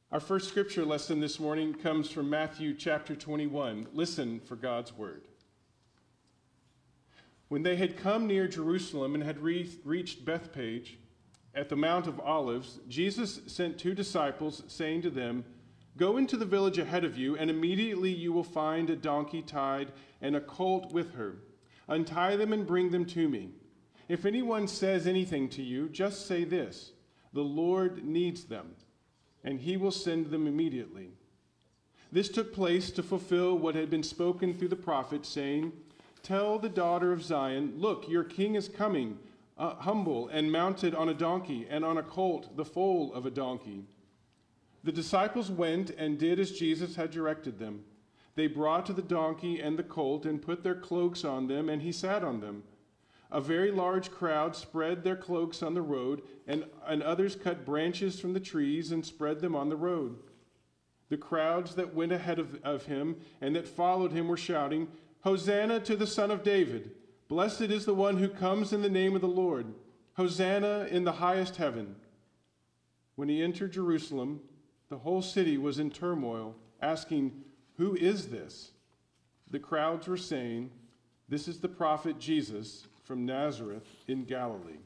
Our first scripture lesson this morning comes from Matthew chapter 21. Listen for God's word. When they had come near Jerusalem and had reached Bethphage at the Mount of Olives, Jesus sent 2 disciples, saying to them, "Go into the village ahead of you, and immediately you will find a donkey tied and a colt with her. Untie them and bring them to me. If anyone says anything to you, just say this: 'The Lord needs them,' and he will send them immediately." This took place to fulfill what had been spoken through the prophet, saying, "Tell the daughter of Zion, look, your king is coming, humble and mounted on a donkey, and on a colt, the foal of a donkey." The disciples went and did as Jesus had directed them. They brought the donkey and the colt and put their cloaks on them, and he sat on them. A very large crowd spread their cloaks on the road, and others cut branches from the trees and spread them on the road. The crowds that went ahead of him and that followed him were shouting, "Hosanna to the Son of David! Blessed is the one who comes in the name of the Lord! Hosanna in the highest heaven!" When he entered Jerusalem, the whole city was in turmoil, asking, "Who is this?" The crowds were saying, "This is the prophet Jesus from Nazareth in Galilee."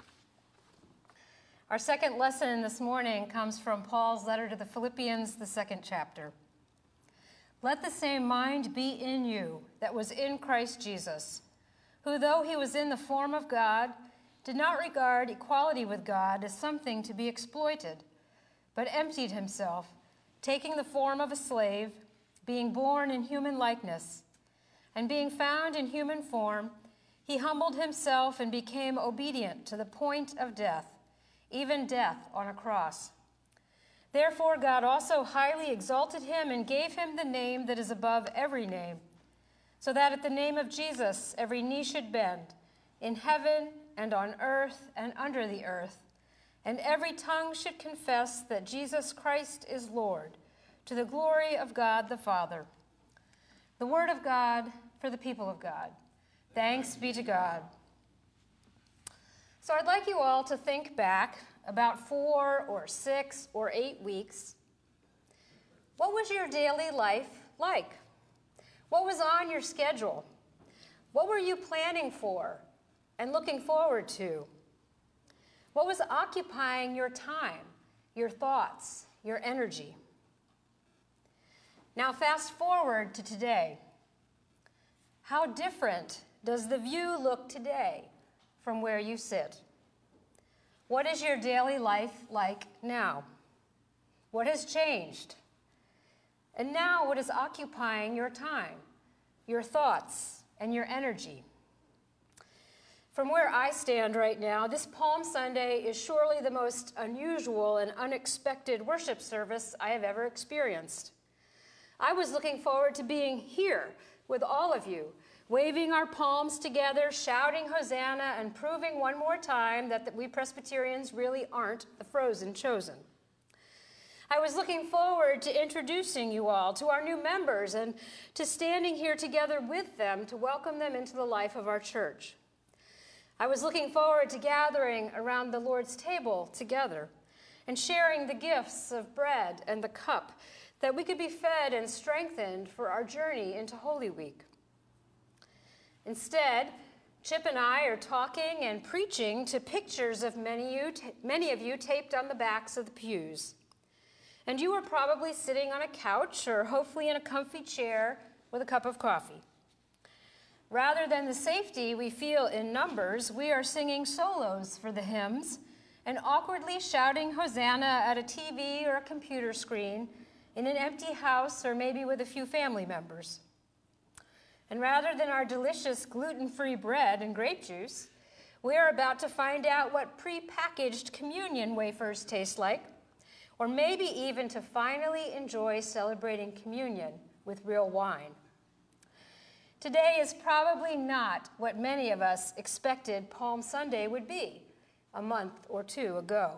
Our second lesson this morning comes from Paul's letter to the Philippians, the 2nd chapter. "Let the same mind be in you that was in Christ Jesus, who, though he was in the form of God, did not regard equality with God as something to be exploited, but emptied himself, taking the form of a slave, being born in human likeness, and being found in human form, he humbled himself and became obedient to the point of death, even death on a cross. Therefore God also highly exalted him and gave him the name that is above every name, so that at the name of Jesus every knee should bend, in heaven and on earth and under the earth, and every tongue should confess that Jesus Christ is Lord, to the glory of God the Father." The word of God for the people of God. Thanks be to God. So I'd like you all to think back about 4 or 6 or 8 weeks. What was your daily life like? What was on your schedule? What were you planning for and looking forward to? What was occupying your time, your thoughts, your energy? Now fast forward to today. How different does the view look today from where you sit? What is your daily life like now? What has changed? And now what is occupying your time, your thoughts, and your energy? From where I stand right now, this Palm Sunday is surely the most unusual and unexpected worship service I have ever experienced. I was looking forward to being here with all of you, waving our palms together, shouting Hosanna, and proving one more time that we Presbyterians really aren't the frozen chosen. I was looking forward to introducing you all to our new members and to standing here together with them to welcome them into the life of our church. I was looking forward to gathering around the Lord's table together and sharing the gifts of bread and the cup, that we could be fed and strengthened for our journey into Holy Week. Instead, Chip and I are talking and preaching to pictures of many of you taped on the backs of the pews. And you are probably sitting on a couch or hopefully in a comfy chair with a cup of coffee. Rather than the safety we feel in numbers, we are singing solos for the hymns and awkwardly shouting Hosanna at a TV or a computer screen in an empty house or maybe with a few family members. And rather than our delicious gluten-free bread and grape juice, we are about to find out what pre-packaged communion wafers taste like, or maybe even to finally enjoy celebrating communion with real wine. Today is probably not what many of us expected Palm Sunday would be a month or 2 ago.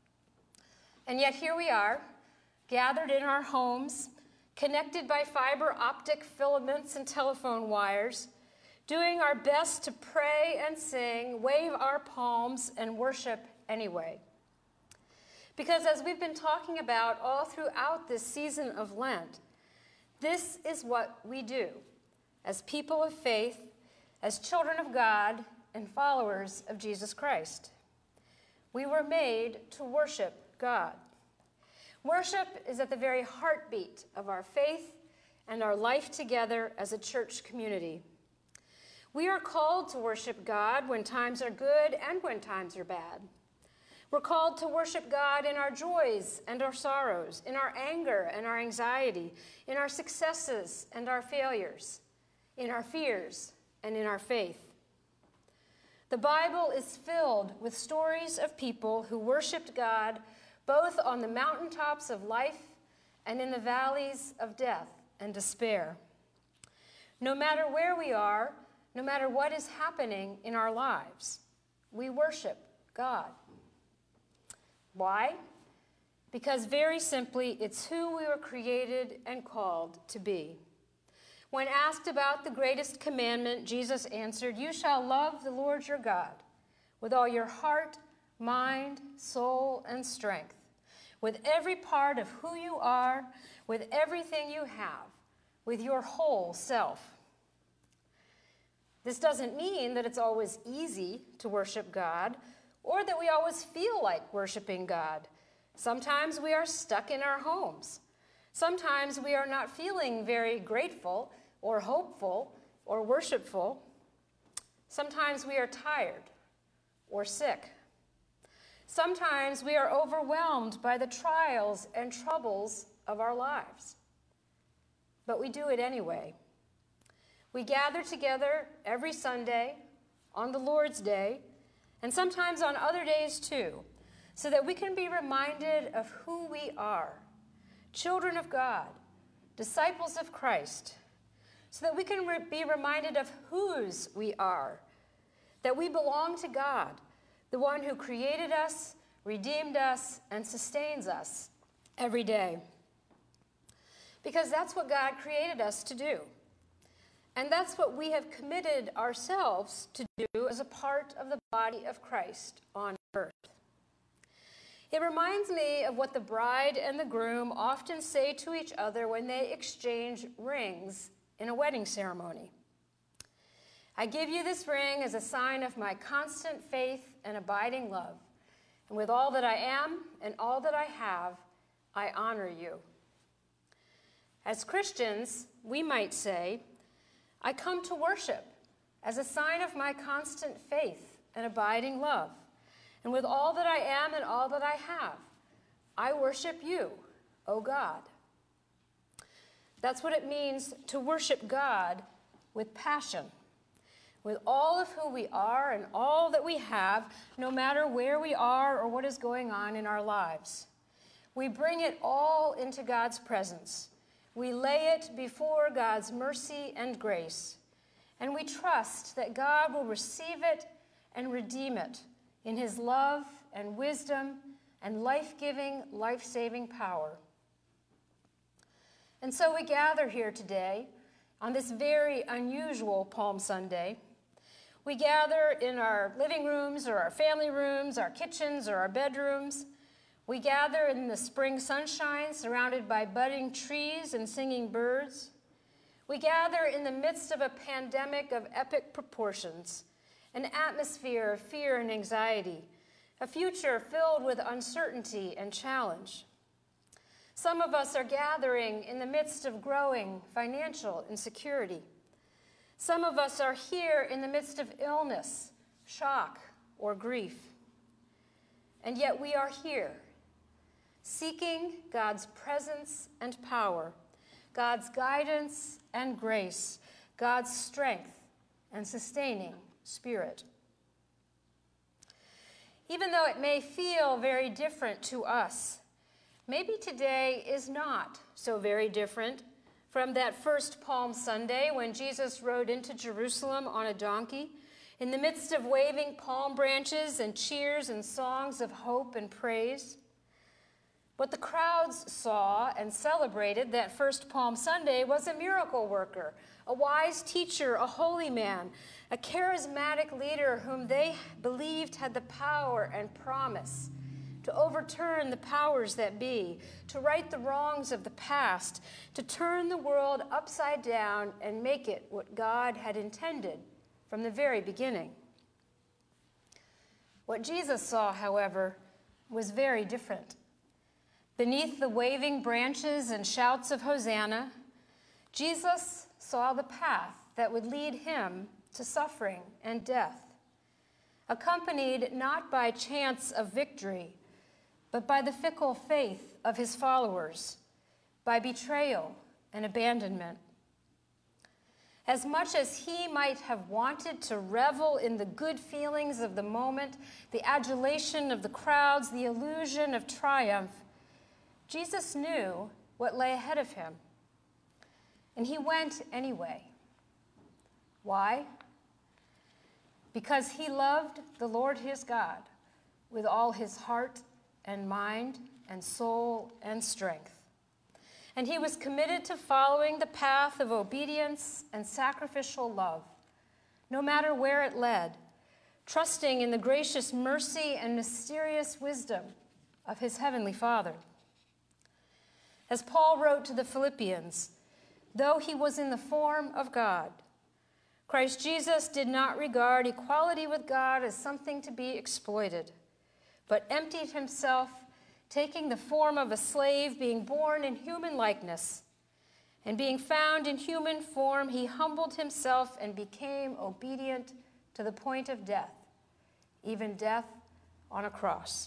And yet here we are, gathered in our homes, connected by fiber optic filaments and telephone wires, doing our best to pray and sing, wave our palms, and worship anyway. Because as we've been talking about all throughout this season of Lent, this is what we do as people of faith, as children of God, and followers of Jesus Christ. We were made to worship God. Worship is at the very heartbeat of our faith and our life together as a church community. We are called to worship God when times are good and when times are bad. We're called to worship God in our joys and our sorrows, in our anger and our anxiety, in our successes and our failures, in our fears and in our faith. The Bible is filled with stories of people who worshiped God both on the mountaintops of life and in the valleys of death and despair. No matter where we are, no matter what is happening in our lives, we worship God. Why? Because very simply, it's who we were created and called to be. When asked about the greatest commandment, Jesus answered, "You shall love the Lord your God with all your heart, mind, soul, and strength, with every part of who you are, with everything you have, with your whole self." This doesn't mean that it's always easy to worship God or that we always feel like worshiping God. Sometimes we are stuck in our homes. Sometimes we are not feeling very grateful or hopeful or worshipful. Sometimes we are tired or sick. Sometimes we are overwhelmed by the trials and troubles of our lives. But we do it anyway. We gather together every Sunday, on the Lord's Day, and sometimes on other days too, so that we can be reminded of who we are, children of God, disciples of Christ, so that we can be reminded of whose we are, that we belong to God, the one who created us, redeemed us, and sustains us every day. Because that's what God created us to do. And that's what we have committed ourselves to do as a part of the body of Christ on earth. It reminds me of what the bride and the groom often say to each other when they exchange rings in a wedding ceremony. "I give you this ring as a sign of my constant faith and abiding love. And with all that I am and all that I have, I honor you." As Christians, we might say, "I come to worship as a sign of my constant faith and abiding love. And with all that I am and all that I have, I worship you, O God." That's what it means to worship God with passion, with all of who we are and all that we have, no matter where we are or what is going on in our lives. We bring it all into God's presence. We lay it before God's mercy and grace, and we trust that God will receive it and redeem it in his love and wisdom and life-giving, life-saving power. And so we gather here today on this very unusual Palm Sunday. We gather in our living rooms or our family rooms, our kitchens or our bedrooms. We gather in the spring sunshine surrounded by budding trees and singing birds. We gather in the midst of a pandemic of epic proportions, an atmosphere of fear and anxiety, a future filled with uncertainty and challenge. Some of us are gathering in the midst of growing financial insecurity. Some of us are here in the midst of illness, shock, or grief. And yet we are here, seeking God's presence and power, God's guidance and grace, God's strength and sustaining spirit. Even though it may feel very different to us, maybe today is not so very different from that first Palm Sunday when Jesus rode into Jerusalem on a donkey in the midst of waving palm branches and cheers and songs of hope and praise. What the crowds saw and celebrated that first Palm Sunday was a miracle worker, a wise teacher, a holy man, a charismatic leader whom they believed had the power and promise to overturn the powers that be, to right the wrongs of the past, to turn the world upside down and make it what God had intended from the very beginning. What Jesus saw, however, was very different. Beneath the waving branches and shouts of Hosanna, Jesus saw the path that would lead him to suffering and death, accompanied not by chants of victory, but by the fickle faith of his followers, by betrayal and abandonment. As much as he might have wanted to revel in the good feelings of the moment, the adulation of the crowds, the illusion of triumph, Jesus knew what lay ahead of him, and he went anyway. Why? Because he loved the Lord his God with all his heart and mind and soul and strength. And he was committed to following the path of obedience and sacrificial love, no matter where it led, trusting in the gracious mercy and mysterious wisdom of his heavenly Father. As Paul wrote to the Philippians, though he was in the form of God, Christ Jesus did not regard equality with God as something to be exploited, but emptied himself, taking the form of a slave, being born in human likeness. And being found in human form, he humbled himself and became obedient to the point of death, even death on a cross.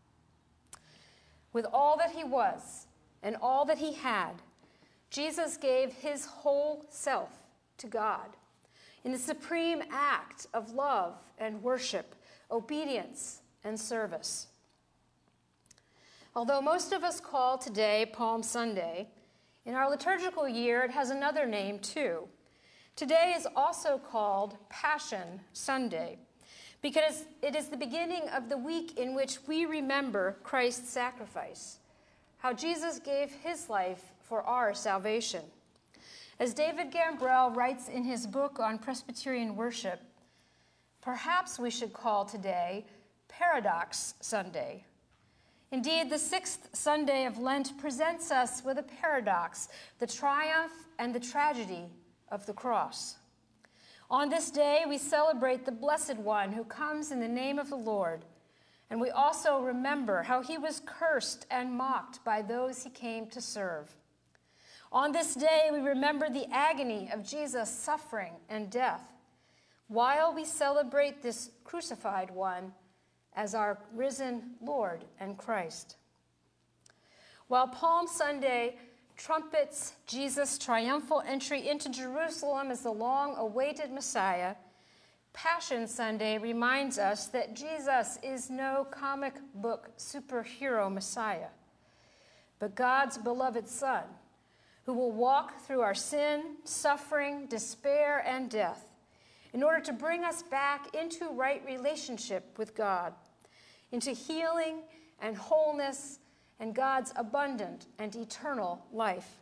With all that he was and all that he had, Jesus gave his whole self to God in the supreme act of love and worship, obedience and service. Although most of us call today Palm Sunday, in our liturgical year it has another name too. Today is also called Passion Sunday because it is the beginning of the week in which we remember Christ's sacrifice, how Jesus gave his life for our salvation. As David Gambrell writes in his book on Presbyterian worship, perhaps we should call today Paradox Sunday. Indeed, the sixth Sunday of Lent presents us with a paradox, the triumph and the tragedy of the cross. On this day, we celebrate the Blessed One who comes in the name of the Lord, and we also remember how he was cursed and mocked by those he came to serve. On this day, we remember the agony of Jesus' suffering and death, while we celebrate this crucified one as our risen Lord and Christ. While Palm Sunday trumpets Jesus' triumphal entry into Jerusalem as the long-awaited Messiah, Passion Sunday reminds us that Jesus is no comic book superhero Messiah, but God's beloved Son, who will walk through our sin, suffering, despair, and death in order to bring us back into right relationship with God, into healing and wholeness and God's abundant and eternal life.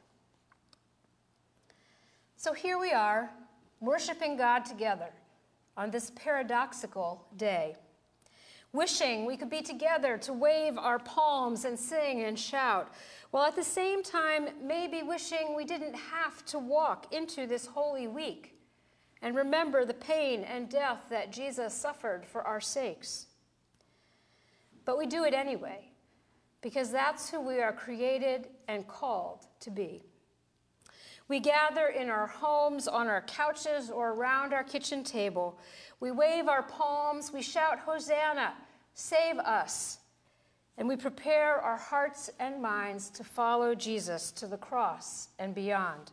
So here we are, worshiping God together on this paradoxical day, wishing we could be together to wave our palms and sing and shout, while at the same time maybe wishing we didn't have to walk into this holy week and remember the pain and death that Jesus suffered for our sakes. But we do it anyway, because that's who we are created and called to be. We gather in our homes, on our couches, or around our kitchen table. We wave our palms, we shout, Hosanna, save us. And we prepare our hearts and minds to follow Jesus to the cross and beyond.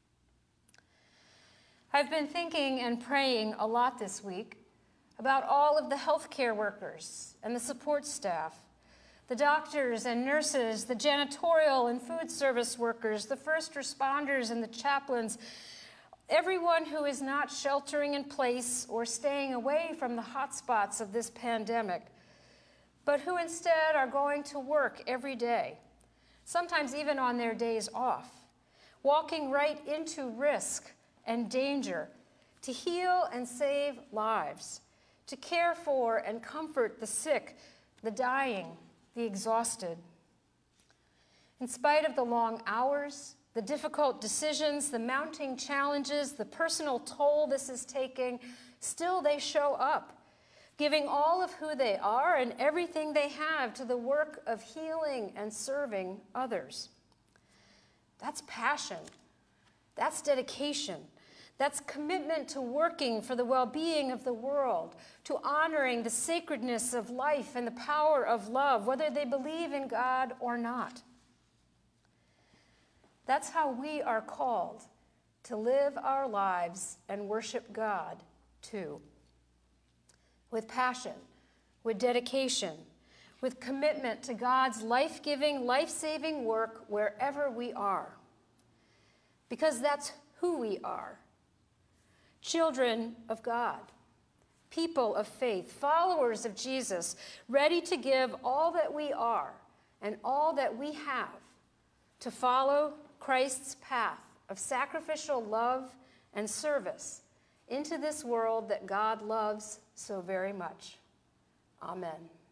I've been thinking and praying a lot this week about all of the healthcare workers and the support staff, the doctors and nurses, the janitorial and food service workers, the first responders and the chaplains, everyone who is not sheltering in place or staying away from the hotspots of this pandemic, but who instead are going to work every day, sometimes even on their days off, walking right into risk and danger to heal and save lives, to care for and comfort the sick, the dying, the exhausted. In spite of the long hours, the difficult decisions, the mounting challenges, the personal toll this is taking, still they show up, giving all of who they are and everything they have to the work of healing and serving others. That's passion. That's dedication. That's commitment to working for the well-being of the world, to honoring the sacredness of life and the power of love, whether they believe in God or not. That's how we are called to live our lives and worship God, too. With passion, with dedication, with commitment to God's life-giving, life-saving work wherever we are. Because that's who we are. Children of God, people of faith, followers of Jesus, ready to give all that we are and all that we have to follow Christ's path of sacrificial love and service into this world that God loves so very much. Amen.